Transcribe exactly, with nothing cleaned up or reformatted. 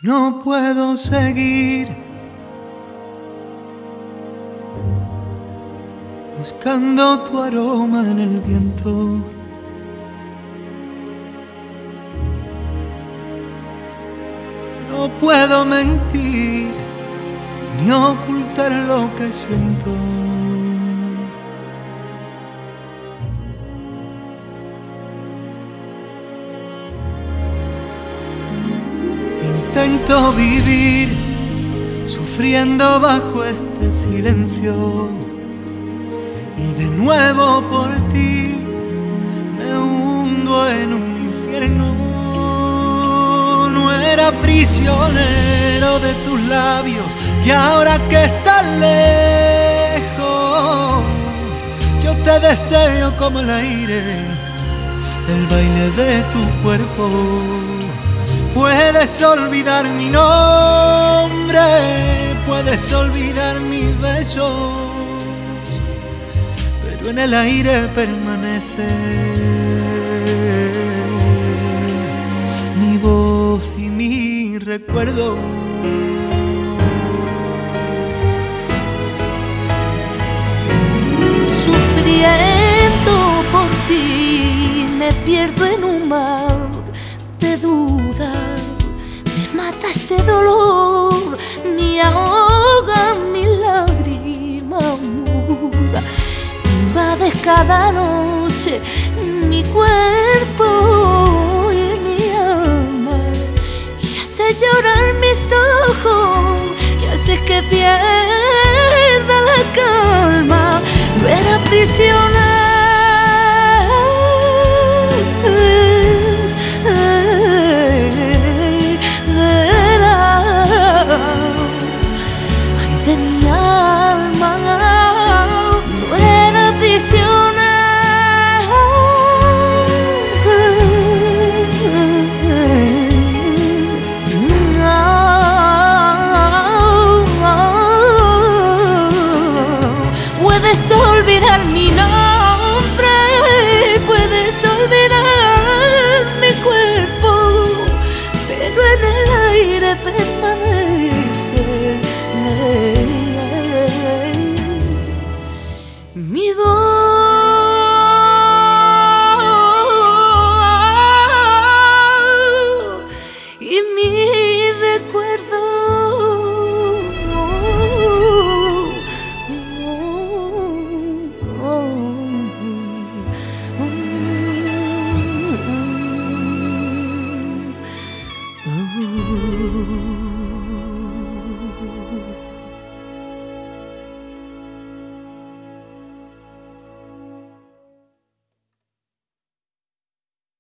No puedo seguir buscando tu aroma en el viento. No puedo mentir ni ocultar lo que siento. Intento vivir sufriendo bajo este silencio y de nuevo por ti me hundo en un infierno. No era prisionero de tus labios y ahora que estás lejos yo te deseo como el aire, el baile de tu cuerpo. Puedes olvidar mi nombre, puedes olvidar mis besos, pero en el aire permanece mi voz y mi recuerdo. Sufriendo por ti me pierdo en un mar de duda. Me mata este dolor, me ahoga mi lágrima muda. Invades cada noche mi cuerpo y mi alma y haces llorar mis ojos y haces que pierda la calma. No era prisionero